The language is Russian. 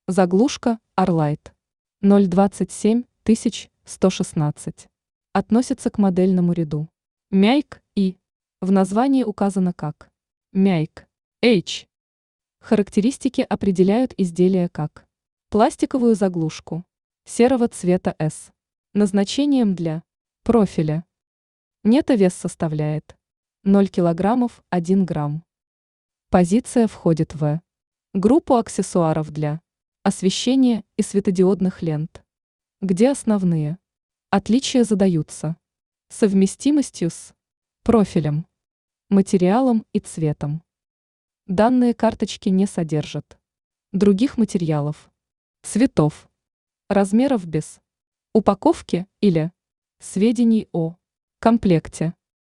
Заглушка Arlight 027116. Относится к модельному ряду. Мяйк И. В названии указано как Мяйк H. Характеристики определяют изделие как пластиковую заглушку серого цвета S. Назначением для профиля. Нетовес составляет 0 килограммов 1 грамм. Позиция входит в группу аксессуаров для освещения и светодиодных лент, где основные отличия задаются совместимостью с профилем, материалом и цветом. Данные карточки не содержат других материалов, цветов, размеров без упаковки или сведений о комплекте.